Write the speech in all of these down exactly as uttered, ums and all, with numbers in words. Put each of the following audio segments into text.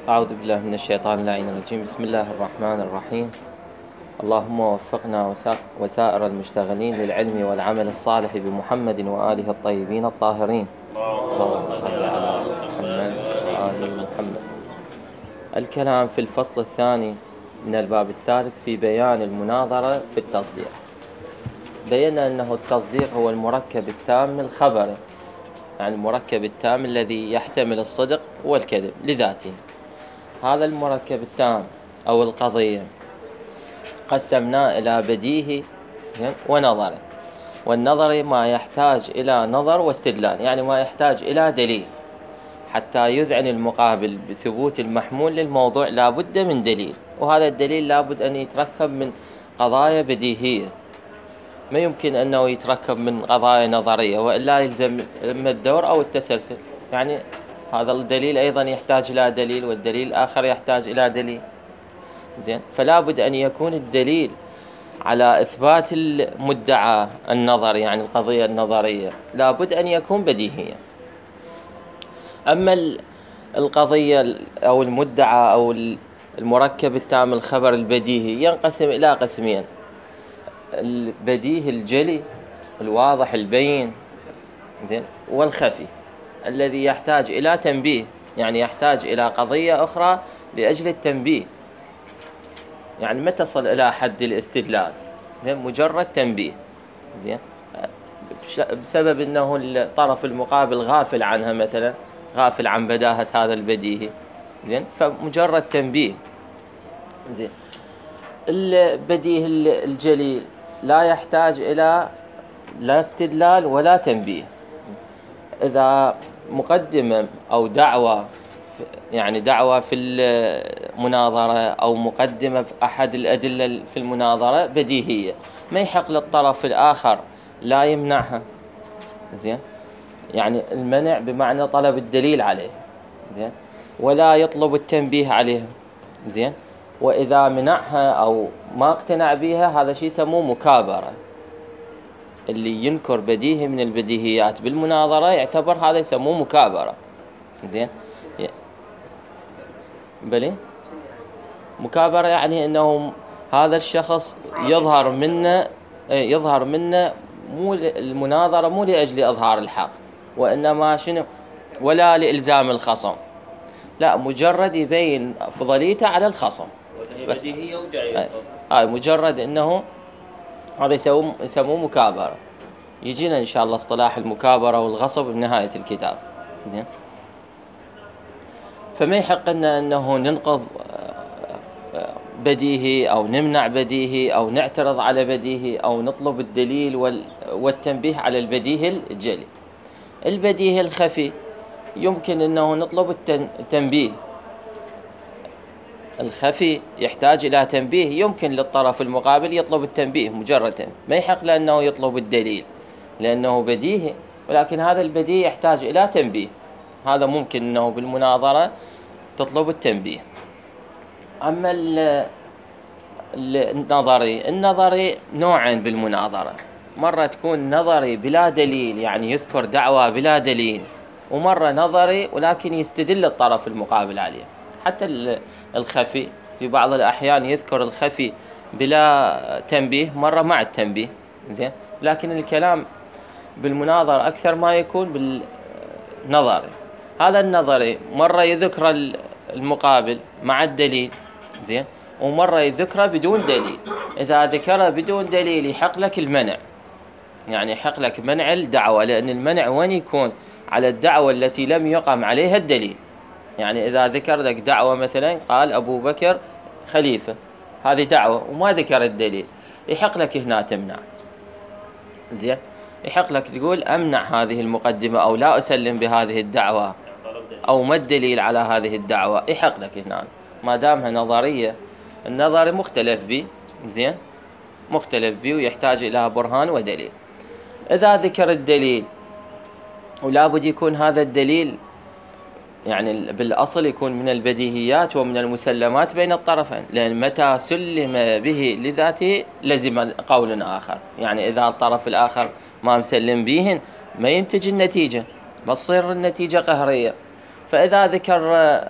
أعوذ بالله من الشيطان اللعين الرجيم. بسم الله الرحمن الرحيم. اللهم وفقنا وسائر المشتغلين للعلم والعمل الصالح بمحمد وآله الطيبين الطاهرين. اللهم صل على محمد وآل محمد. الكلام في الفصل الثاني من الباب الثالث في بيان المناظرة في التصديق. بينا أنه التصديق هو المركب التام الخبري، يعني المركب التام الذي يحتمل الصدق والكذب لذاته. هذا المركب التام أو القضية قسمناه إلى بديهي ونظري. والنظري ما يحتاج إلى نظر واستدلال، يعني ما يحتاج إلى دليل حتى يذعن المقابل بثبوت المحمول للموضوع. لا بد من دليل، وهذا الدليل لا بد أن يتركب من قضايا بديهية، ما يمكن أنه يتركب من قضايا نظرية، وإلا يلزم إما الدور أو التسلسل. يعني هذا الدليل أيضا يحتاج إلى دليل، والدليل الآخر يحتاج إلى دليل. زين، فلا بد أن يكون الدليل على إثبات المدعى النظري، يعني القضية النظرية، لا بد أن يكون بديهيا. أما القضية أو المدعى أو المركب التام الخبر البديهي ينقسم إلى قسمين: البديهي الجلي الواضح البين، زين، والخفي الذي يحتاج إلى تنبيه، يعني يحتاج إلى قضية أخرى لأجل التنبيه، يعني ما تصل إلى حد الاستدلال، مجرد تنبيه. زين، بسبب أنه الطرف المقابل غافل عنها، مثلا غافل عن بداهة هذا البديهي، زين، فمجرد تنبيه. زين، البديهي الجلي لا يحتاج إلى لا استدلال ولا تنبيه. إذا مقدمة أو دعوة، يعني دعوة في المناظرة أو مقدمة في أحد الأدلة في المناظرة بديهية، ما يحق للطرف الآخر لا يمنعها. زين، يعني المنع بمعنى طلب الدليل عليه، زين، ولا يطلب التنبيه عليها. زين، وإذا منعها أو ما اقتنع بها، هذا شيء يسموه مكابرة. اللي ينكر بديهي من البديهيات بالمناظرة يعتبر هذا يسموه مكابرة. زين، بلي مكابرة يعني أنه هذا الشخص يظهر منه يظهر منه مو المناظرة مو لأجل إظهار الحق، وإنما شنو، ولا لإلزام الخصم، لا، مجرد يبين فضليته على الخصم بس. هاي مجرد أنه هذا يسموه يسموه مكابرة. يجينا إن شاء الله اصطلاح المكابرة والغصب بنهاية الكتاب. زين، فما يحق لنا أنه ننقض بديهي أو نمنع بديهي أو نعترض على بديهي أو نطلب الدليل والتنبيه على البديهي الجلي. البديهي الخفي يمكن أنه نطلب التنبيه. الخفي يحتاج إلى تنبيه، يمكن للطرف المقابل يطلب التنبيه مجرد، ما يحق لأنه يطلب الدليل لأنه بديهي، ولكن هذا البديهي يحتاج إلى تنبيه. هذا ممكن أنه بالمناظرة تطلب التنبيه. أما النظري النظري نوعين بالمناظرة: مرة تكون نظري بلا دليل، يعني يذكر دعوة بلا دليل، ومرة نظري ولكن يستدل الطرف المقابل عليه. حتى الخفي في بعض الأحيان يذكر الخفي بلا تنبيه، مرة مع التنبيه. زين، لكن الكلام بالمناظرة أكثر ما يكون بالنظري. هذا النظري مرة يذكر المقابل مع الدليل، زين، ومرة يذكره بدون دليل. إذا ذكره بدون دليل يحق لك المنع، يعني يحق لك منع الدعوة، لأن المنع وين يكون؟ على الدعوة التي لم يقم عليها الدليل. يعني إذا ذكر لك دعوة مثلا قال أبو بكر خليفة، هذه دعوة وما ذكر الدليل، يحق لك هنا تمنع. زين، يحق لك تقول أمنع هذه المقدمة أو لا أسلم بهذه الدعوة أو ما الدليل على هذه الدعوة، يحق لك هنا ما دامها نظرية. النظري مختلف به، زين، مختلف به ويحتاج إلى برهان ودليل. إذا ذكر الدليل ولا بد يكون هذا الدليل يعني بالأصل يكون من البديهيات ومن المسلمات بين الطرفين، لأن متى سلم به لذاته لزم قول آخر. يعني إذا الطرف الآخر ما مسلم به ما ينتج النتيجة، ما تصير النتيجة قهرية. فإذا ذكر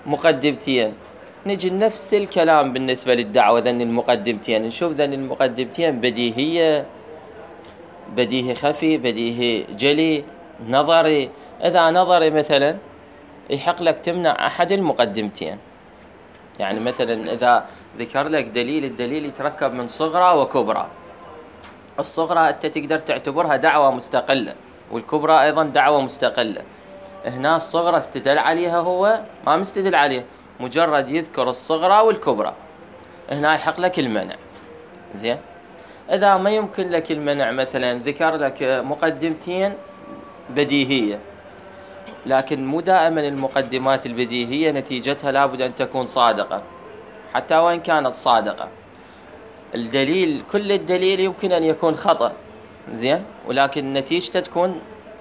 مقدمتين. نجي نفس الكلام بالنسبة للدعوة، ذن المقدمتين نشوف ذن المقدمتين بديهية، بديهي خفي، بديهي جلي، نظري. إذا نظري مثلا يحق لك تمنع أحد المقدمتين. يعني مثلا إذا ذكر لك دليل، الدليل يتركب من صغرى وكبرى. الصغرى أنت تقدر تعتبرها دعوة مستقلة، والكبرى أيضا دعوة مستقلة. هنا الصغرى استدل عليها، هو ما مستدل عليه، مجرد يذكر الصغرى والكبرى، هنا يحق لك المنع. زين. إذا ما يمكن لك المنع، مثلا ذكر لك مقدمتين بديهية، لكن مو دائما المقدمات البديهية نتيجتها لابد أن تكون صادقة، حتى وإن كانت صادقة الدليل، كل الدليل يمكن أن يكون خطأ. زين. ولكن نتيجته تكون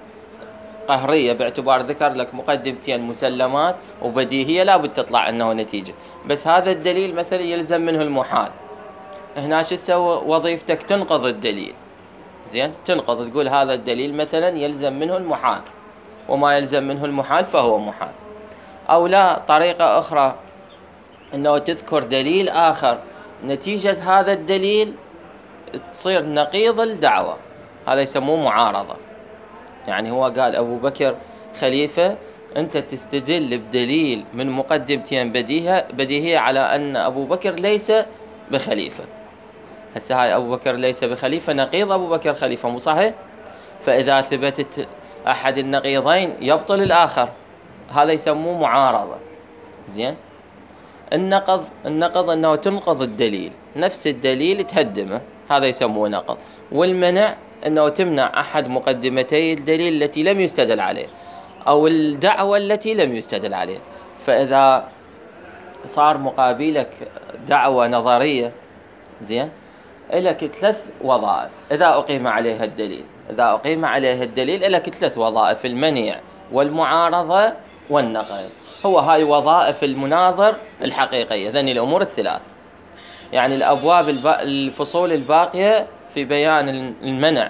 قهرية، باعتبار ذكر لك مقدمتين مسلمات وبديهية لابد تطلع أنه نتيجة. بس هذا الدليل مثلا يلزم منه المحال، هنا شو تسوي؟ وظيفتك تنقض الدليل. زين. تنقض، تقول هذا الدليل مثلا يلزم منه المحال، وما يلزم منه المحال فهو محال. أو لا، طريقة أخرى أنه تذكر دليل آخر، نتيجة هذا الدليل تصير نقيض الدعوة، هذا يسموه معارضة. يعني هو قال أبو بكر خليفة، أنت تستدل بدليل من مقدمتين بديهة بديهية على أن أبو بكر ليس بخليفة. هسه هاي أبو بكر ليس بخليفة نقيض أبو بكر خليفة، مو صحيح؟ فإذا ثبتت أحد النقيضين يبطل الآخر، هذا يسموه معارضة. زين. النقض، النقض أنه تنقض الدليل، نفس الدليل تهدمه، هذا يسموه نقض. والمنع أنه تمنع أحد مقدمتي الدليل التي لم يستدل عليه، أو الدعوة التي لم يستدل عليه. فإذا صار مقابلك دعوة نظرية، زين، لك ثلاث وظائف إذا أقيم عليها الدليل. إذا أقيم عليها الدليل لك ثلاث وظائف: المنع والمعارضة والنقل. هو هاي وظائف المناظر الحقيقية، ذني الأمور الثلاث. يعني الأبواب الب... الفصول الباقية في بيان المنع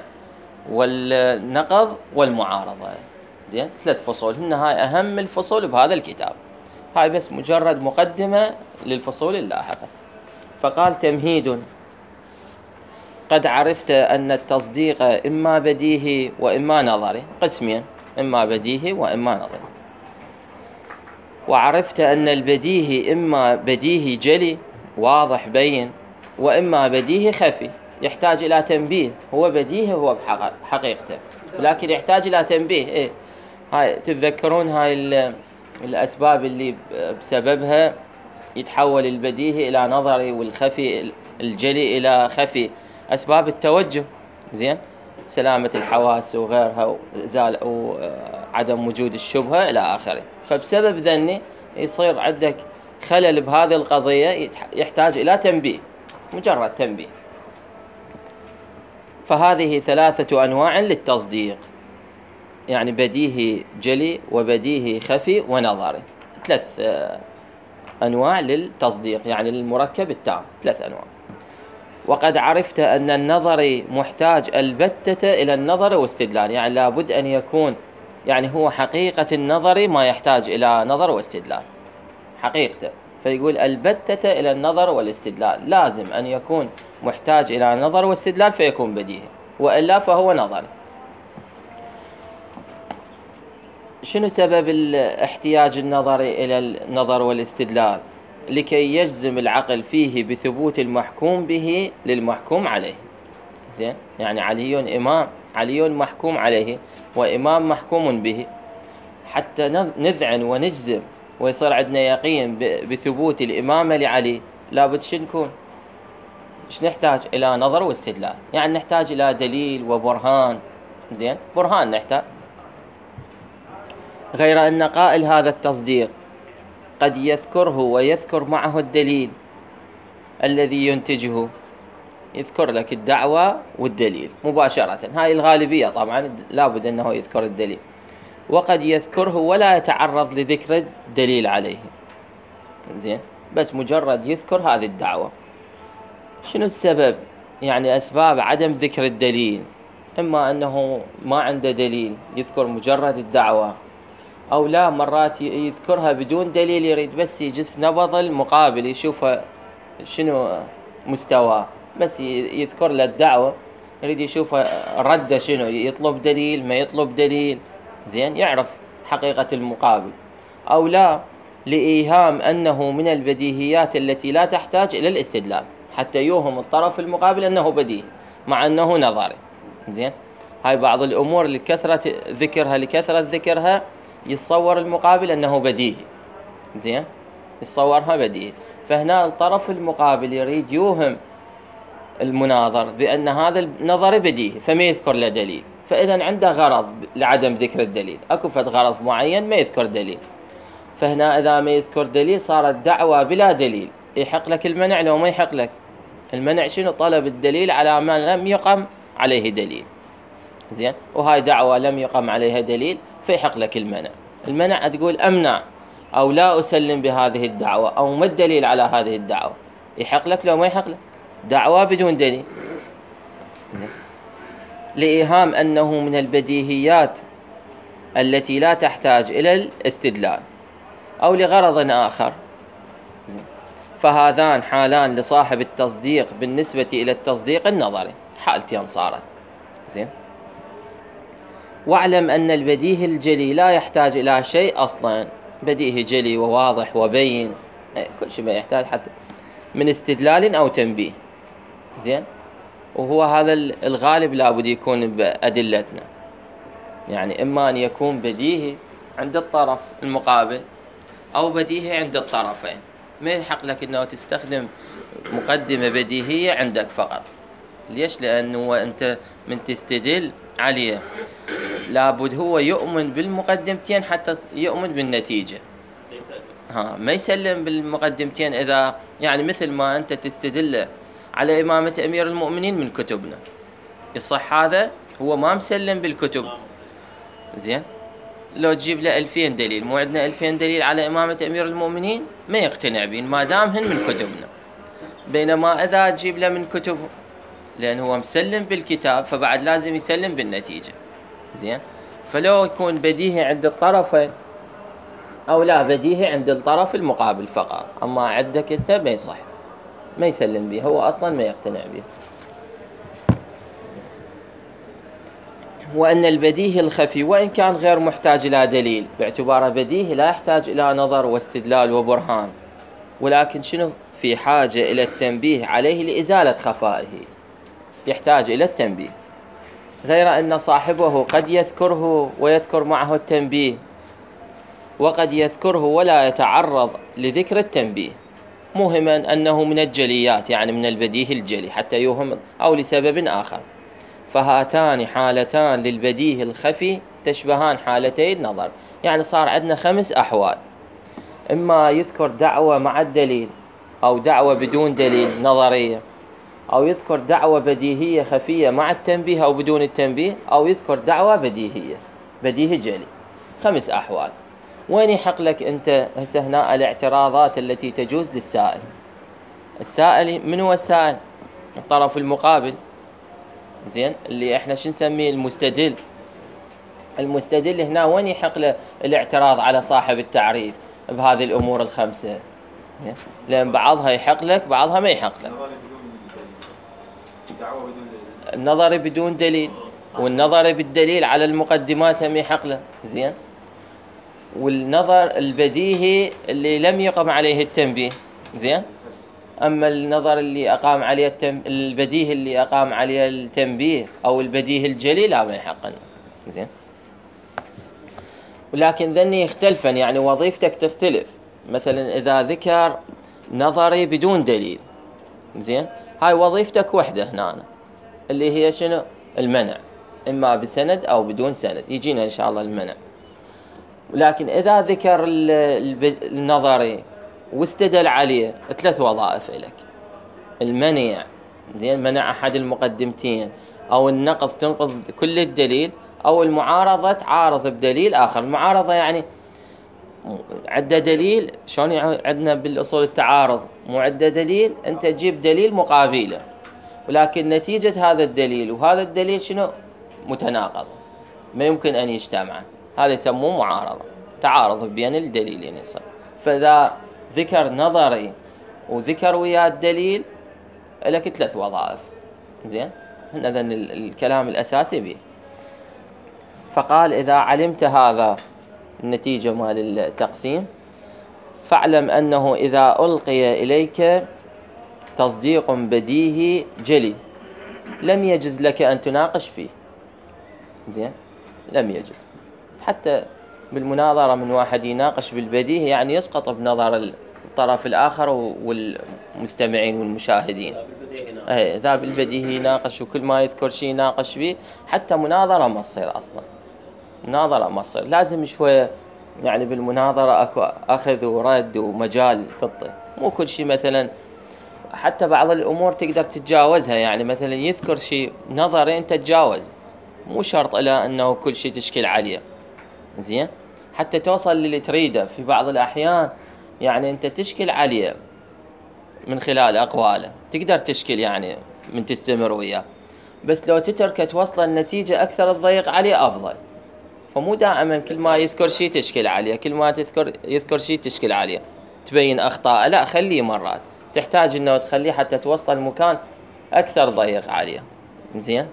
والنقض والمعارضة. زين. ثلاث فصول هن هاي أهم الفصول بهذا الكتاب. هاي بس مجرد مقدمة للفصول اللاحقة. فقال: تمهيد: قد عرفت أن التصديق إما بديهي وإما نظري، قسمين: إما بديهي وإما نظري. وعرفت أن البديهي إما بديهي جلي واضح بين، وإما بديهي خفي يحتاج إلى تنبيه. هو بديهي هو بحقيقته، لكن يحتاج إلى تنبيه. إيه؟ هاي تتذكرون هاي الأسباب اللي بسببها يتحول البديهي إلى نظري والخفي الجلي إلى خفي، أسباب التوجه. زين. سلامة الحواس وغيرها، وزال وعدم وجود الشبهة إلى آخره. فبسبب ذني يصير عندك خلل بهذه القضية، يحتاج إلى تنبيه، مجرد تنبيه. فهذه ثلاثة أنواع للتصديق، يعني بديهي جلي وبديهي خفي ونظري، ثلاث أنواع للتصديق، يعني المركب التام، ثلاث أنواع. وقد عرفت أن النظري محتاج البتة إلى النظر واستدلال، يعني لابد أن يكون، يعني هو حقيقة النظري ما يحتاج إلى نظر واستدلال حقيقته. فيقول البتة إلى النظر والاستدلال، لازم أن يكون محتاج إلى نظر واستدلال فيكون بديهي، وإلا فهو نظري. شنو سبب الاحتياج النظري إلى النظر والاستدلال؟ لكي يجزم العقل فيه بثبوت المحكوم به للمحكوم عليه. زين. يعني علي إمام، علي محكوم عليه وإمام محكوم به، حتى نذعن ونجزم ويصير عندنا يقين بثبوت الإمامة لعلي، لابد شنو نكون؟ إيش نحتاج؟ إلى نظر واستدلال، يعني نحتاج إلى دليل وبرهان. زين. برهان نحتاج. غير أن قائل هذا التصديق قد يذكره ويذكر معه الدليل الذي ينتجه، يذكر لك الدعوة والدليل مباشرة، هاي الغالبية طبعا لابد أنه يذكر الدليل. وقد يذكره ولا يتعرض لذكر الدليل عليه. زين. بس مجرد يذكر هذه الدعوة. شنو السبب؟ يعني أسباب عدم ذكر الدليل: إما أنه ما عنده دليل، يذكر مجرد الدعوة، أو لا مرات يذكرها بدون دليل، يريد بس يجس نبض المقابل يشوفها شنو مستواه، بس يذكر له الدعوة، يريد يشوف رده شنو، يطلب دليل ما يطلب دليل، زين يعرف حقيقة المقابل. أو لا لإيهام أنه من البديهيات التي لا تحتاج إلى الاستدلال، حتى يوهم الطرف المقابل أنه بديهي مع أنه نظري. زين هاي بعض الأمور لكثرة ذكرها لكثرة ذكرها يتصور المقابل أنه بديهي، زين يتصورها بديهي. فهنا الطرف المقابل يريد يوهم المناظر بأن هذا النظر بديهي فما يذكر له دليل، فإذا عنده غرض لعدم ذكر الدليل، أكو فد غرض معين ما يذكر دليل. فهنا إذا ما يذكر دليل صارت دعوة بلا دليل. يحق لك المنع لو ما يحق لك المنع شنو؟ طلب الدليل على ما لم يقم عليه دليل، زين وهاي دعوة لم يقم عليها دليل فيحق لك المنع. المنع تقول أمنع أو لا أسلم بهذه الدعوة أو ما الدليل على هذه الدعوة، يحق لك لو ما يحق لك، دعوة بدون دليل. لإيهام أنه من البديهيات التي لا تحتاج إلى الاستدلال أو لغرض آخر. فهذان حالان لصاحب التصديق بالنسبة إلى التصديق النظري، حالتين صارت. زين واعلم أن البديهي الجلي لا يحتاج إلى شيء أصلا، بديهي جلي وواضح وبين، كل شيء ما يحتاج حتى من استدلال أو تنبيه. زين وهو هذا الغالب لابد يكون بأدلتنا، يعني إما أن يكون بديهي عند الطرف المقابل أو بديهي عند الطرفين. ما يحق لك أنه تستخدم مقدمة بديهية عندك فقط. ليش؟ لأنه أنت من تستدل عليه لابد هو يؤمن بالمقدمتين حتى يؤمن بالنتيجة. ها ما يسلم بالمقدمتين. إذا يعني مثل ما أنت تستدل على إمامة أمير المؤمنين من كتبنا، يصح هذا؟ هو ما مسلم بالكتب. زين لو تجيب له ألفين دليل، مو عندنا ألفين دليل على إمامة أمير المؤمنين، ما يقتنع بين ما دامهن من كتبنا. بينما إذا تجيب له من كتبه، لأن هو مسلم بالكتاب فبعد لازم يسلم بالنتيجة. زين فلو يكون بديهي عند الطرفين أو لا بديهي عند الطرف المقابل فقط، أما عندك أنت ما يصح، ما يسلم به، هو أصلا ما يقتنع به. وأن البديهي الخفي وإن كان غير محتاج إلى دليل، باعتباره بديهي لا يحتاج إلى نظر واستدلال وبرهان، ولكن شنو في حاجة إلى التنبيه عليه لإزالة خفائه، يحتاج إلى التنبيه. غير أن صاحبه قد يذكره ويذكر معه التنبيه، وقد يذكره ولا يتعرض لذكر التنبيه، موهما أنه من الجليات يعني من البديهي الجلي حتى يوهم أو لسبب آخر. فهاتان حالتان للبديهي الخفي تشبهان حالتي النظر. يعني صار عندنا خمس أحوال: إما يذكر دعوة مع الدليل، أو دعوة بدون دليل نظرية، أو يذكر دعوة بديهية خفية مع التنبيه أو بدون التنبيه، أو يذكر دعوة بديهية بديهي جلي. خمس أحوال. وين يحق لك أنت هسه هنا الاعتراضات التي تجوز للسائل؟ السائل من هو السائل؟ الطرف المقابل، زين اللي احنا شو نسميه المستدل. المستدل هنا وين يحق له الاعتراض على صاحب التعريف بهذه الأمور الخمسة؟ لأن بعضها يحق لك بعضها ما يحق لك. النظر بدون دليل والنظر بالدليل على المقدمات هم يحق له. زين والنظر البديهي اللي لم يقم عليه التنبيه. زين أما النظر اللي أقام عليه التم... البديهي اللي أقام عليه التنبيه أو البديهي الجلي لا ما يحق لنا. زين ولكن ذني يختلفن، يعني وظيفتك تختلف. مثلا إذا ذكر نظري بدون دليل، زين هاي وظيفتك وحدة هنا اللي هي شنو؟ المنع، إما بسند أو بدون سند، يجينا إن شاء الله المنع. ولكن إذا ذكر النظري واستدل عليه، ثلاث وظائف لك: المنع، زين منع أحد المقدمتين، أو النقض تنقض كل الدليل، أو المعارضة تعارض بدليل آخر. المعارضة يعني عدة دليل، شلون عندنا بالأصول التعارض مو عدة دليل، أنت تجيب دليل مقابله، ولكن نتيجة هذا الدليل وهذا الدليل شنو؟ متناقض، ما يمكن أن يجتمع، هذا يسموه معارضة. تعارض بين الدليلين يصير. فإذا ذكر نظري وذكر ويا الدليل لك ثلاث وظائف. زين، هذا الكلام الأساسي به. فقال إذا علمت هذا النتيجة مال التقسيم فاعلم أنه إذا ألقي إليك تصديق بديهي جلي لم يجز لك أن تناقش فيه. زين، لم يجز. حتى بالمناظرة من واحد يناقش بالبديهي يعني يسقط بنظر الطرف الآخر والمستمعين والمشاهدين. اي ذا بالبديهي يناقش وكل ما يذكر شيء يناقش به، حتى مناظرة ما تصير أصلا. مناظرة ما تصير، لازم شوية يعني بالمناظرة أكو أخذ ورد ومجال تطي. مو كل شيء مثلا، حتى بعض الأمور تقدر تتجاوزها. يعني مثلا يذكر شيء نظري أنت تتجاوز، مو شرط إلى أنه كل شيء تشكل عليه. زين، حتى توصل للي تريده في بعض الأحيان يعني أنت تشكل عليه من خلال أقواله، تقدر تشكل يعني من تستمر وياه، بس لو تترك توصل النتيجة أكثر تضيق عليه أفضل. فمو دائما كل ما يذكر شيء تشكل عليه، كل ما تذكر يذكر شيء تشكل عليه تبين أخطاء. لا، خليه مرات تحتاج إنه تخليه حتى توصل المكان أكثر ضيق عليه. زين،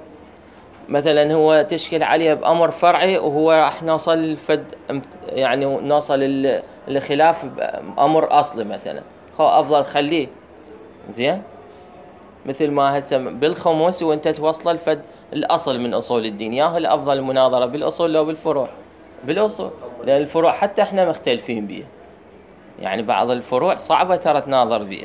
مثلا هو تشكل عليه بأمر فرعي وهو راح نوصل الفد يعني نوصل الخلاف بأمر أصلي مثلا، هو أفضل خليه. زين، مثل ما هسه بالخمس وانت توصل الفد الأصل من أصول الدين، ياهو الأفضل المناظرة بالأصول لو بالفروع؟ بالأصول، لأن الفروع حتى احنا مختلفين بيه. يعني بعض الفروع صعبة ترى تناظر بيها،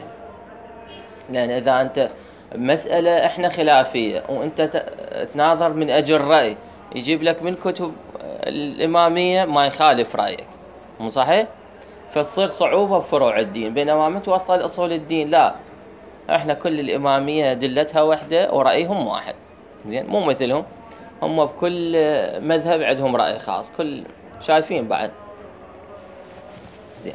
لأن إذا أنت مسألة إحنا خلافية وأنت تناظر من أجل رأي يجيب لك من كتب الإمامية ما يخالف رأيك، مو صحيح؟ فتصير صعوبة بفروع الدين. بينما من توصل أصول الدين لا، إحنا كل الإمامية دلتها وحدة ورأيهم واحد. زين، مو مثلهم، هم بكل مذهب عندهم رأي خاص، كل شايفين بعد. زين،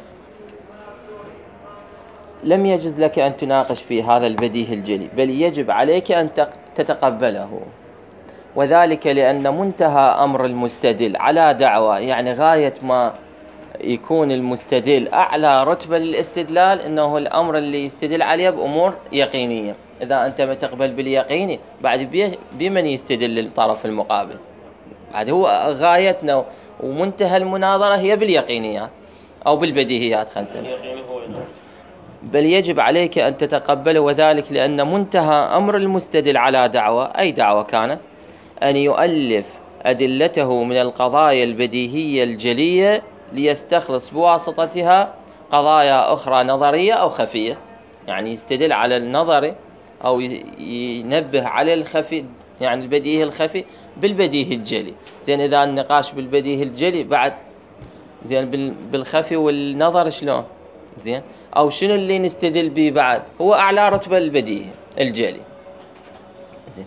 لم يجز لك أن تناقش في هذا البديهي الجلي، بل يجب عليك أن تتقبله، وذلك لأن منتهى أمر المستدل على دعوة، يعني غاية ما يكون المستدل أعلى رتبة للاستدلال إنه الأمر اللي يستدل عليه بأمور يقينية. إذا أنت ما تقبل باليقيني بعد بمن يستدل للطرف المقابل؟ بعد هو غايتنا ومنتهى المناظرة هي باليقينيات أو بالبديهيات، خلينا نسمي. بل يجب عليك أن تتقبله، وذلك لأن منتهى أمر المستدل على دعوة، أي دعوة كانت، أن يؤلف أدلته من القضايا البديهية الجلية ليستخلص بواسطتها قضايا أخرى نظرية أو خفية. يعني يستدل على النظري أو ينبه على الخفي، يعني البديهي الخفي بالبديهي الجلي. زين، إذا النقاش بالبديهي الجلي بعد زين بالخفي والنظر شلون؟ زين، أو شنو اللي نستدل به بعد؟ هو أعلى رتبة البديهي الجلي. زين،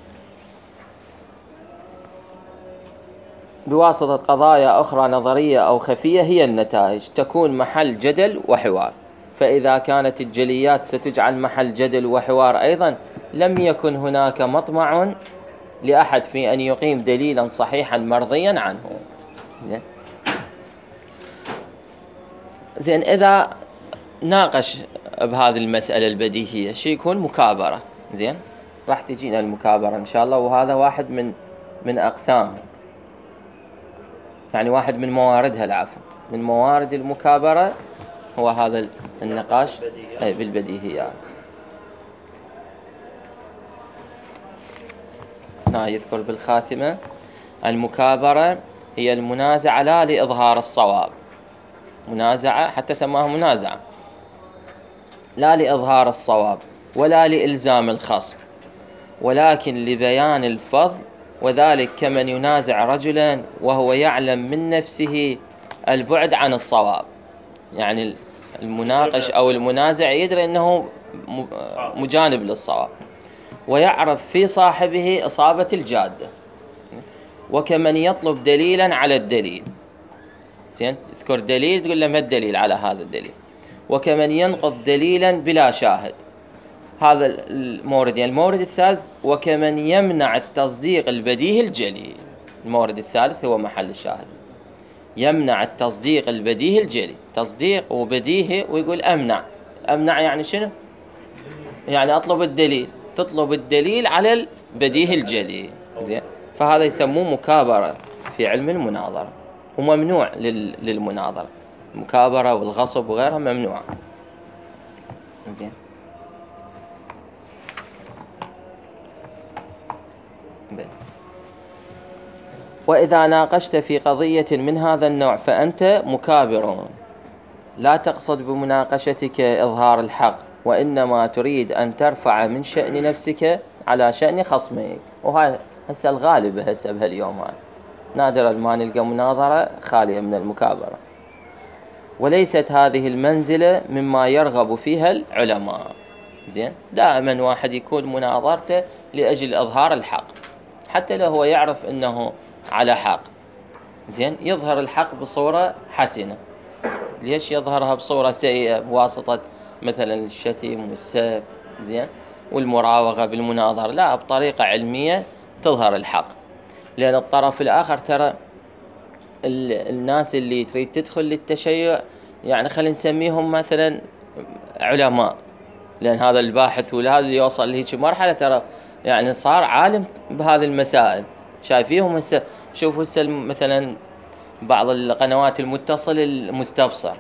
بواسطة قضايا أخرى نظرية أو خفية هي النتائج تكون محل جدل وحوار. فإذا كانت الجليات ستجعل محل جدل وحوار أيضا لم يكن هناك مطمع لأحد في أن يقيم دليلا صحيحا مرضيا عنه. زين، إذا ناقش بهذه المسألة البديهية شيء يكون مكابرة. زين، راح تجينا المكابرة إن شاء الله، وهذا واحد من من أقسامها، يعني واحد من مواردها العفو من موارد المكابرة هو هذا النقاش أي بالبديهيات. هنا يذكر بالخاتمة: المكابرة هي المنازعة لا لإظهار الصواب، منازعة حتى سماها منازعة، لا لإظهار الصواب ولا لإلزام الخصم، ولكن لبيان الفضل، وذلك كمن ينازع رجلا وهو يعلم من نفسه البعد عن الصواب. يعني المناقش أو المنازع يدري أنه مجانب للصواب ويعرف في صاحبه إصابة الجادة، وكمن يطلب دليلا على الدليل. زين، يذكر دليل تقول له ما الدليل على هذا الدليل، وكمن ينقض دليلا بلا شاهد. هذا المورد. يعني المورد الثالث: وكمن يمنع التصديق البديهي الجلي. المورد الثالث هو محل الشاهد. يمنع التصديق البديهي الجلي، تصديق وبديهي ويقول أمنع. أمنع يعني شنو؟ يعني أطلب الدليل، تطلب الدليل على البديهي الجلي. زين، فهذا يسموه مكابرة في علم المناظرة، وممنوع للمناظرة. المكابرة والغصب وغيرها ممنوعة. زين، وإذا ناقشت في قضية من هذا النوع فأنت مكابر، لا تقصد بمناقشتك إظهار الحق، وإنما تريد أن ترفع من شأن نفسك على شأن خصمك. وهاي هسه الغالب هسه بهاليوم، هاي نادرا ما نلقى مناظرة خالية من المكابرة. وليست هذه المنزلة مما يرغب فيها العلماء. زين، دائما واحد يكون مناظرته لأجل إظهار الحق، حتى لو هو يعرف أنه على حق. زين، يظهر الحق بصورة حسنة. ليش يظهرها بصورة سيئة بواسطة مثلا الشتم والسب، زين، والمراوغة بالمناظرة؟ لا، بطريقة علمية تظهر الحق. لأن الطرف الآخر ترى الناس اللي تريد تدخل للتشيع، يعني خلينا نسميهم مثلا علماء، لأن هذا الباحث وهذا اللي يوصل لهيك مرحلة ترى يعني صار عالم بهذه المسائل. شايفيهم هسه، شوفوا هسه مثلا بعض القنوات المتصل المستبصر،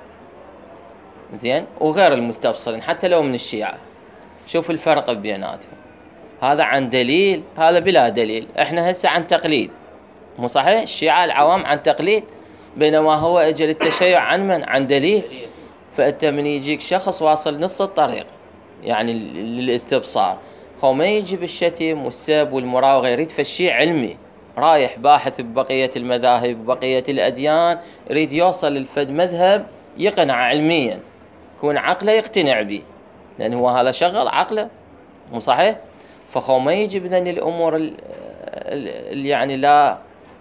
زين، وغير المستبصرين حتى لو من الشيعة، شوف الفرق بيناتهم. هذا عن دليل، هذا بلا دليل. احنا هسه عن تقليد، مو صحيح؟ الشيعة العوام عن تقليد، بينما هو اجل التشيع عن من؟ عن دليل. فانت من يجيك شخص واصل نص الطريق يعني للاستبصار، هو ما يجي بالشتم والسب والمراوغة، يريد فشي علمي، رايح باحث ببقية المذاهب ببقية الأديان، يريد يوصل للفد مذهب يقنع علميا، يكون عقله يقتنع به، لأن هو هذا شغل عقله، مو صحيح؟ فخو ما يجي بذن الأمور اللي يعني لا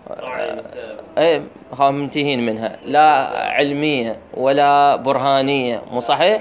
ايه هو منتهين منها، لا علمية ولا برهانية، مو صحيح؟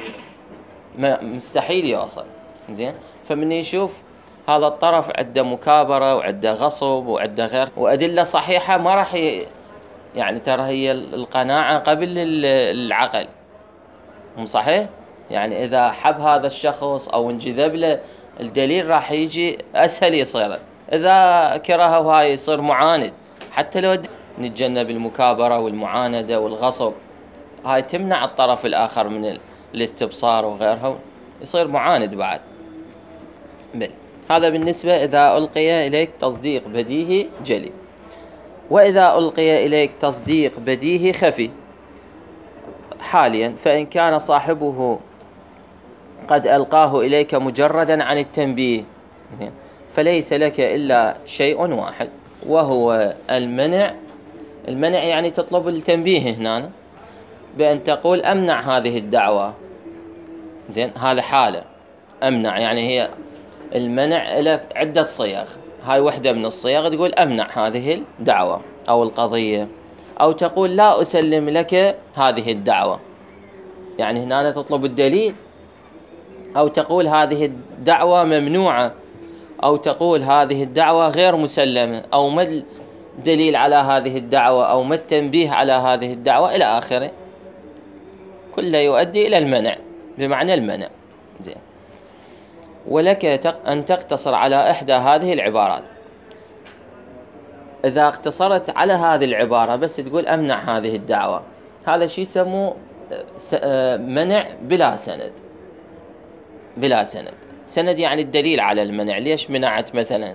ما مستحيل يوصل. زين، فمن يشوف هذا الطرف عنده مكابرة وعنده غصب وعنده غير وأدلة صحيحة، ما راح ي... يعني ترى هي القناعة قبل العقل، مو صحيح؟ يعني إذا حب هذا الشخص أو انجذب له الدليل راح يجي أسهل يصير، إذا كرهه وهاي يصير معاند. حتى لو نتجنب المكابرة والمعاندة والغصب، هاي تمنع الطرف الآخر من الاستبصار وغيرها، يصير معاند بعد. بل هذا بالنسبة إذا ألقي إليك تصديق بديهي جلي. وإذا ألقي إليك تصديق بديهي خفي حاليا، فإن كان صاحبه قد ألقاه إليك مجردا عن التنبيه، فليس لك إلا شيء واحد، وهو المنع. المنع يعني تطلب التنبيه هنا بأن تقول أمنع هذه الدعوة. زين، هذا حالة أمنع، يعني هي المنع لك عدة صيغ، هاي واحدة من الصيغ، تقول أمنع هذه الدعوة أو القضية، أو تقول لا أسلم لك هذه الدعوة، يعني هنا تطلب الدليل، أو تقول هذه الدعوة ممنوعة، أو تقول هذه الدعوة غير مسلمة، أو ما الدليل على هذه الدعوة، أو ما التنبيه على هذه الدعوة إلى آخره. كله يؤدي إلى المنع، بمعنى المنع. زين، ولك أن تقتصر على إحدى هذه العبارات. إذا اقتصرت على هذه العبارة بس تقول أمنع هذه الدعوة، هذا شيء يسموه منع بلا سند. بلا سند، سند يعني الدليل على المنع. ليش منعت مثلا؟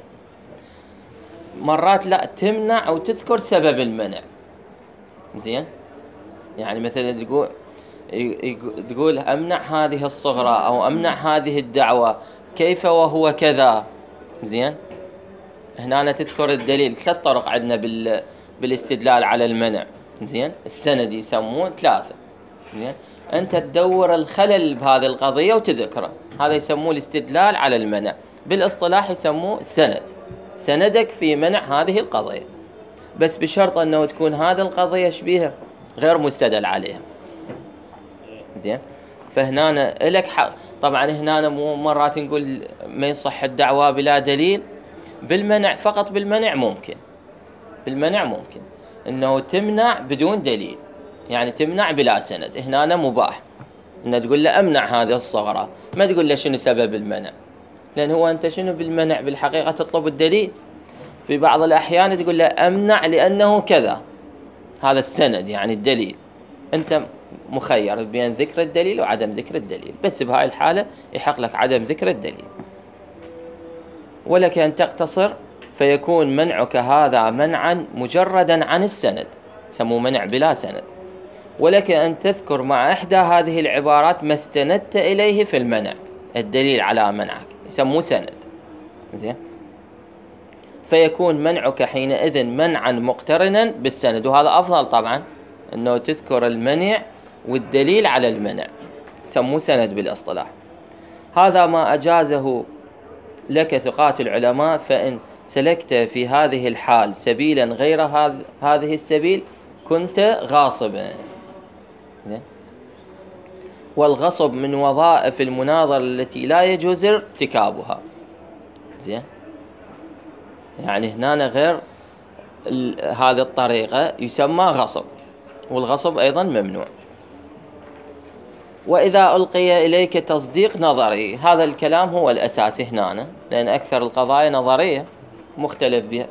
مرات لا تمنع أو تذكر سبب المنع. زين، يعني مثلا تقول تقول أمنع هذه الصغرى أو أمنع هذه الدعوة، كيف وهو كذا. زين، هنا أنا تذكر الدليل. ثلاث طرق عندنا بال بالاستدلال على المنع. زين، السند يسمون ثلاثة. زين، أنت تدور الخلل بهذه القضية وتذكره، هذا يسموه الاستدلال على المنع، بالاصطلاح يسموه السند. سندك في منع هذه القضية، بس بشرط أنه تكون هذه القضية شبيهة غير مستدل عليها. زين، فهنا لك حق. طبعا هنا مو مرات نقول ما يصح الدعوة بلا دليل. بالمنع فقط، بالمنع ممكن، بالمنع ممكن، أنه تمنع بدون دليل، يعني تمنع بلا سند. هنا أنا مباح أن تقول له أمنع هذه الصغرى، ما تقول له شنو سبب المنع، لأن هو أنت شنو بالمنع بالحقيقة تطلب الدليل. في بعض الأحيان تقول له أمنع لأنه كذا، هذا السند يعني الدليل. أنت مخير بين ذكر الدليل وعدم ذكر الدليل، بس بهاي الحالة يحق لك عدم ذكر الدليل. ولك أن تقتصر فيكون منعك هذا منعا مجردا عن السند، سموه منع بلا سند. ولك أن تذكر مع إحدى هذه العبارات ما استندت إليه في المنع، الدليل على منعك يسموه سند. زين، فيكون منعك حينئذ منعا مقترنا بالسند، وهذا أفضل طبعا، أنه تذكر المنع والدليل على المنع، سموه سند بالاصطلاح. هذا ما أجازه لك ثقات العلماء، فإن سلكت في هذه الحال سبيلا غير هذه السبيل كنت غاصبا. والغصب من وظائف المناظرة التي لا يجوز ارتكابها. زين، يعني هنا غير هذه الطريقة يسمى غصب، والغصب أيضا ممنوع. وإذا ألقي إليك تصديق نظري، هذا الكلام هو الأساسي هنا، لأن أكثر القضايا نظرية مختلف بها.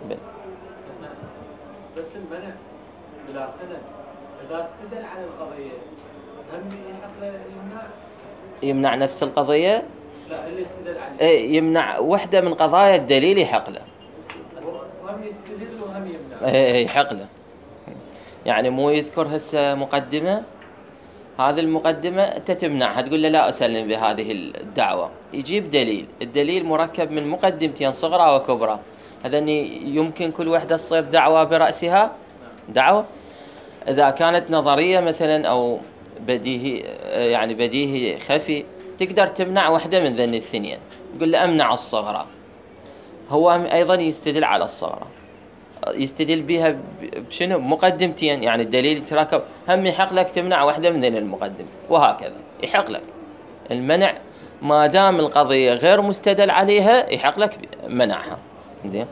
بس المنع بلا سند إذا استدل على القضية هم يحق له يمنع يمنع نفس القضية؟ لا، اللي استدل عليه إيه، يمنع وحدة من قضايا الدليل يحق له، وهم يستدل وهم يمنع. إيه يحق له. يعني مو يذكر هسه مقدمة، هذه المقدمة أنت تمنعها، تقول له لا أسلم بهذه الدعوة، يجيب دليل، الدليل مركب من مقدمتين صغرى وكبرى، هذا يمكن كل واحدة تصير دعوة برأسها دعوة. إذا كانت نظرية مثلا أو بديهي، يعني بديهي خفي، تقدر تمنع واحدة من ذن الاثنين، تقول له أمنع الصغرى، هو أيضا يستدل على الصغرى، يستدل بها بشنو؟ مقدمتين، يعني الدليل يتراكب، هم يحق لك تمنع واحدة من ذن المقدم، وهكذا يحق لك المنع ما دام القضية غير مستدل عليها، يحق لك منعها. زين،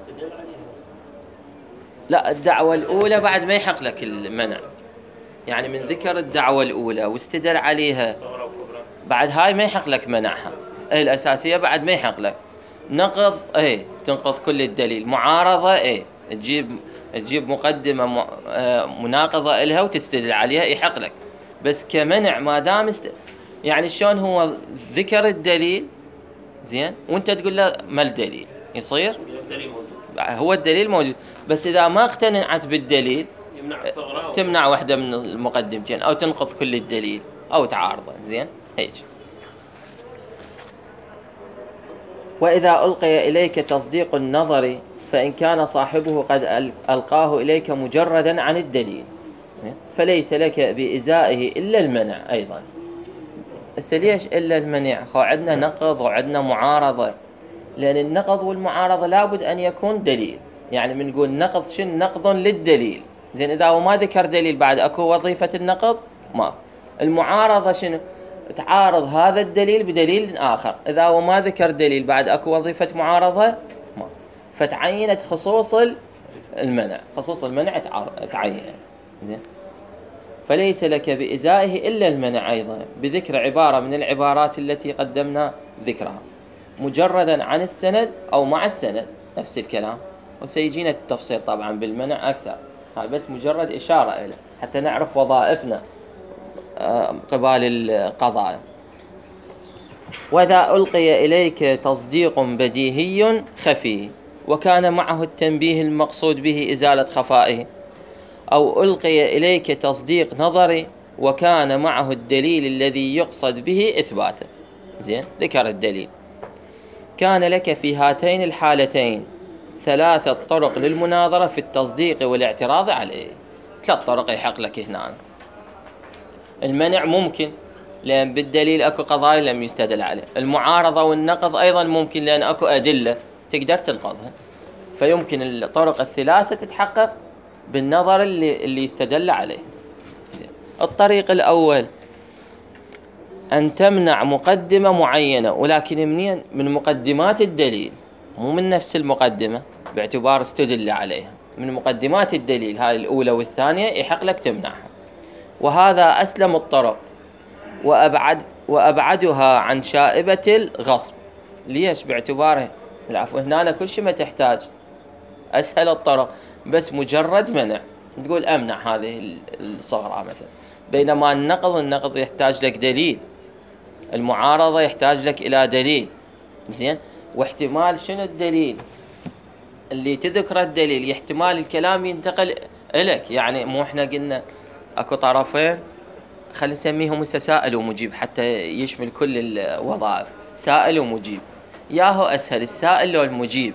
لا، الدعوة الأولى بعد ما يحق لك المنع، يعني من ذكر الدعوة الأولى واستدل عليها، بعد هاي ما يحق لك منعها. أي الأساسية بعد ما يحق لك. نقض، أي تنقض كل الدليل. معارضة، أي تجيب تجيب مقدمة مناقضة إلها وتستدل عليها، يحق لك. بس كمنع ما دام است... يعني شلون هو ذكر الدليل زين وانت تقول له ما الدليل، يصير الدليل موجود، هو الدليل موجود، بس إذا ما اقتنعت بالدليل يمنع الصغرى، تمنع واحدة من المقدمتين، أو تنقض كل الدليل أو تعارضه. زين، هيك. وإذا ألقي إليك تصديق النظر فإن كان صاحبه قد ألقاه إليك مجردا عن الدليل فليس لك بإزائه إلا المنع أيضا. بس ليش إلا المنع؟ خو عندنا نقض وعندنا معارضة، لأن النقض والمعارضة لابد أن يكون دليل، يعني من نقول نقض شن نقض للدليل. زين، إذا هو ما ذكر دليل بعد أكو وظيفة النقض؟ ما. المعارضة شنو؟ تعارض هذا الدليل بدليل آخر، إذا هو ما ذكر دليل بعد أكو وظيفة معارضة؟ ما. فتعينت خصوص المنع، خصوص المنع تعين. زين، فليس لك بإزائه إلا المنع أيضا، بذكر عبارة من العبارات التي قدمنا ذكرها، مجردا عن السند أو مع السند، نفس الكلام، وسيجينا التفصيل طبعا بالمنع أكثر، هذا بس مجرد إشارة إليه حتى نعرف وظائفنا قبال القضايا. وإذا ألقي إليك تصديق بديهي خفي وكان معه التنبيه المقصود به إزالة خفائه، أو ألقي إليك تصديق نظري وكان معه الدليل الذي يقصد به إثباته. زين، ذكر الدليل، كان لك في هاتين الحالتين ثلاثة طرق للمناظرة في التصديق والاعتراض عليه. ثلاث طرق يحق لك هنا. المنع ممكن لأن بالدليل أكو قضايا لم يستدل عليه. المعارضة والنقض أيضا ممكن لأن أكو أدلة تقدر تنقضها. فيمكن الطرق الثلاثة تتحقق بالنظر اللي, اللي يستدل عليه. الطريق الأول أن تمنع مقدمة معينة، ولكن منين؟ من مقدمات الدليل، مو من نفس المقدمة باعتبار استدل عليها. من مقدمات الدليل هاي الأولى والثانية يحق لك تمنعها. وهذا أسلم الطرق وأبعد وأبعدها عن شائبة الغصب. ليش؟ باعتباره العفو هنا كل شيء ما تحتاج، أسهل الطرق بس مجرد منع، تقول أمنع هذه الصغرى مثلا. بينما النقض النقض يحتاج لك دليل، المعارضة يحتاج لك إلى دليل. زين، واحتمال شنو الدليل اللي تذكر الدليل، احتمال الكلام ينتقل إليك. يعني مو احنا قلنا اكو طرفين، خلي نسميهم سائل ومجيب حتى يشمل كل الوظائف. سائل ومجيب، ياهو اسهل السائل لو المجيب؟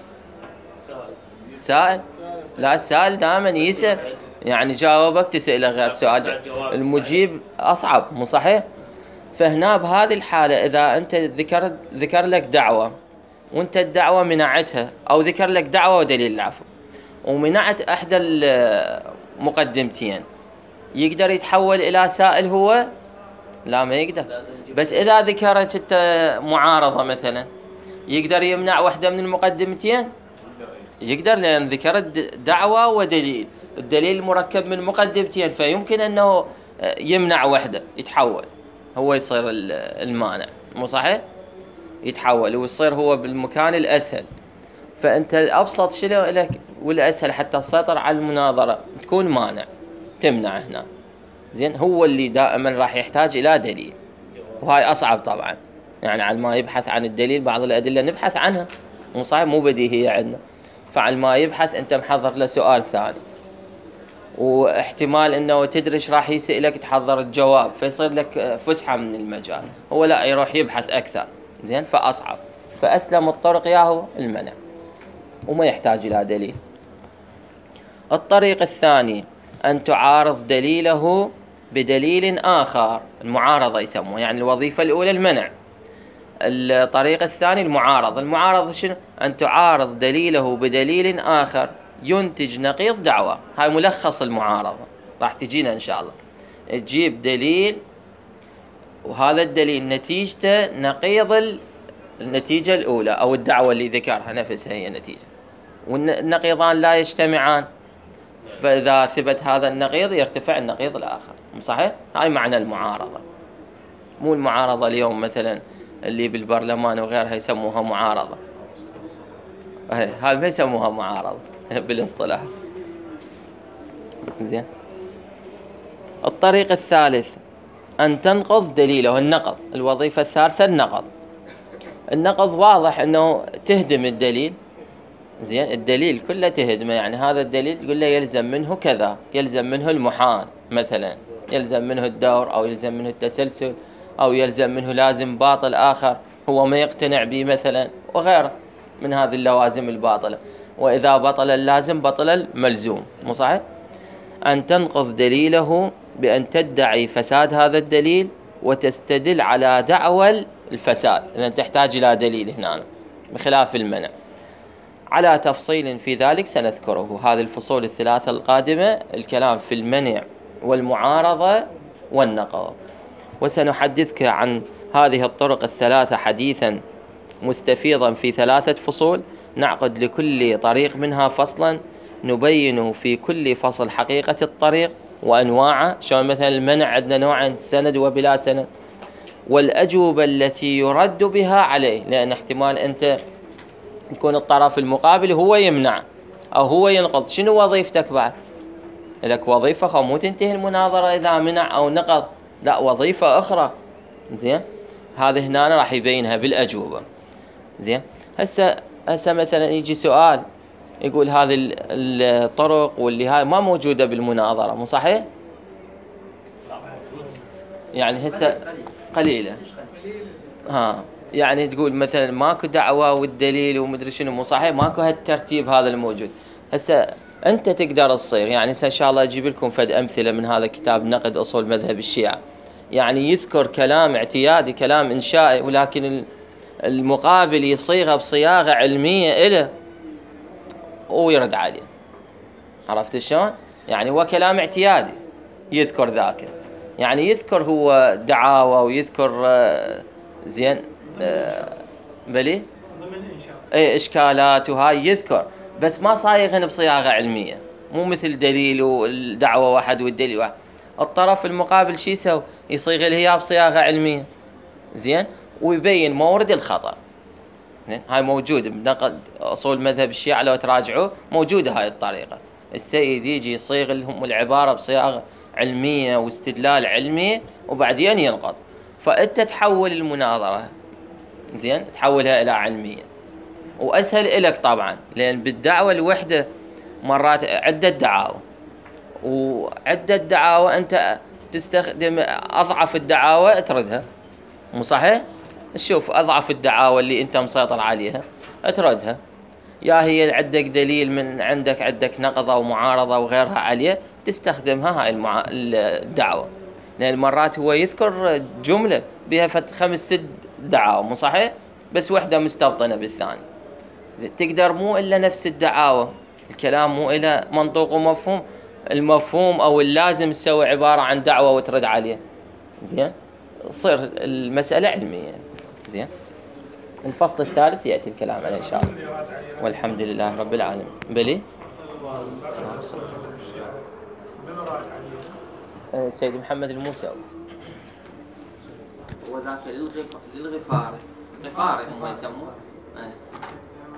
سائل. لا، السائل دائما يسأل، يعني جاوبك تسأله غير سؤال. المجيب اصعب، مو صحيح؟ فهنا بهذه الحالة إذا أنت ذكر ذكر لك دعوة وأنت الدعوة منعتها، أو ذكر لك دعوة ودليل العفو ومنعت أحد المقدمتين، يقدر يتحول إلى سائل هو؟ لا، ما يقدر. بس إذا ذكرت أنت معارضة مثلا، يقدر يمنع واحدة من المقدمتين؟ يقدر، لأن ذكرت دعوة ودليل، الدليل مركب من مقدمتين، فيمكن أنه يمنع واحدة يتحول هو يصير المانع، مو صحيح؟ يتحول ويصير هو بالمكان الأسهل. فأنت الأبسط شنو لك والأسهل حتى تسيطر على المناظرة تكون مانع، تمنع هنا. زين، هو اللي دائما راح يحتاج إلى دليل، وهاي أصعب طبعا. يعني على ما يبحث عن الدليل، بعض الأدلة نبحث عنها، مو صحيح؟ مو بديهية عندنا. فعلى ما يبحث أنت محضر له سؤال ثاني، واحتمال انه تدري ايش راح يسألك، تحضر الجواب، فيصير لك فسحة من المجال. هو لا، يروح يبحث اكثر. زين، فاصعب. فاسلم الطرق ياهو المنع وما يحتاج الى دليل. الطريق الثاني ان تعارض دليله بدليل اخر، المعارضة يسموه، يعني الوظيفة الاولى المنع، الطريق الثاني المعارضة. المعارضة شنو؟ ان تعارض دليله بدليل اخر ينتج نقيض دعوة. هاي ملخص المعارضة، راح تجينا إن شاء الله. تجيب دليل وهذا الدليل نتيجته نقيض النتيجة الأولى أو الدعوة اللي ذكرها نفسها هي نتيجة، والنقيضان لا يجتمعان، فإذا ثبت هذا النقيض يرتفع النقيض الآخر. صحيح؟ هاي معنى المعارضة. مو المعارضة اليوم مثلا اللي بالبرلمان وغيرها يسموها معارضة، هاي ما يسموها معارضة بالاصطلاح. زين. الطريق الثالث أن تنقض دليله، النقض. الوظيفة الثالثة النقض. النقض واضح أنه تهدم الدليل. زين، الدليل كله تهدمه، يعني هذا الدليل تقول له يلزم منه كذا، يلزم منه المحال مثلا، يلزم منه الدور، أو يلزم منه التسلسل، أو يلزم منه لازم باطل آخر هو ما يقتنع به مثلا، وغيره من هذه اللوازم الباطلة. وإذا بطل اللازم بطل الملزوم، مو صحيح؟ أن تنقض دليله بأن تدعي فساد هذا الدليل وتستدل على دعوى الفساد، إذن تحتاج إلى دليل هنا بخلاف المنع. على تفصيل في ذلك سنذكره. هذه الفصول الثلاثة القادمة الكلام في المنع والمعارضة والنقض، وسنحدثك عن هذه الطرق الثلاثة حديثا مستفيضا في ثلاثة فصول، نعقد لكل طريق منها فصلا نبين في كل فصل حقيقة الطريق وأنواعه. شو مثلا المنع عندنا نوعين، سند وبلا سند، والأجوبة التي يرد بها عليه، لأن احتمال أنت يكون الطرف المقابل هو يمنع أو هو ينقض. شنو وظيفتك بعد؟ لك وظيفة خو مو تنتهي المناظرة إذا منع أو نقض، لا، وظيفة أخرى. زين، هذه هنا راح يبينها بالأجوبة. زين، هسه هسه مثلا يجي سؤال يقول هذه الطرق واللي هاي ما موجودة بالمناظرة، مو صحيح؟ يعني هسه قليلة. ها، يعني تقول مثلا ماكو دعوة والدليل ومدري شنو، مو صحيح؟ ماكو هالترتيب هذا الموجود. هسه أنت تقدر تصيغ، يعني إن شاء الله أجيب لكم فد أمثلة من هذا كتاب نقد أصول مذهب الشيعة، يعني يذكر كلام اعتيادي، كلام إنشائي، ولكن المقابل يصيغه بصياغة علمية إله ويرد عليه. عرفت شلون؟ يعني هو كلام اعتيادي يذكر ذاك، يعني يذكر هو دعاوى ويذكر آه زين آه بلي اي اشكالات وهاي يذكر، بس ما صايغن بصياغة علمية. مو مثل دليل والدعوة واحد والدليل واحد. الطرف المقابل شي يسوي؟ يصيغ الهياب بصياغة علمية، زين، ويبين مورد الخطأ. هاي موجودة بنقد أصول مذهب الشيعة، لو تراجعوا موجودة هاي الطريقة. السيد يجي يصيغ لهم العبارة بصياغة علمية واستدلال علمي وبعدين ينقض. فأنت تحول المناظرة، زين، تحولها إلى علمية، وأسهل إلك طبعا، لأن بالدعوة الوحدة مرات عدة دعاوى، وعدة دعاوى أنت تستخدم أضعف الدعاوى تردها، مو صحيح؟ شوف أضعف الدعاوى اللي أنت مسيطر عليها أتردها، يا هي عندك دليل من عندك، عندك نقضة ومعارضة وغيرها عليه، تستخدمها هاي المع... الدعوة. لأن مرات هو يذكر جملة بها فت خمس ست دعاوى، مو صحيح؟ بس وحدة مستبطنة بالثاني. تقدر مو إلا نفس الدعاوى، الكلام مو إلا منطوق ومفهوم، المفهوم أو اللازم تسوي عبارة عن دعوة وترد عليه، زين، تصير المسألة علمية. زين، الفصل الثالث يأتي الكلام عليه إن شاء الله، والحمد لله رب العالمين. بلي السيد محمد الموسوي هو ذاك للغفاري، غفاري هم يسموه.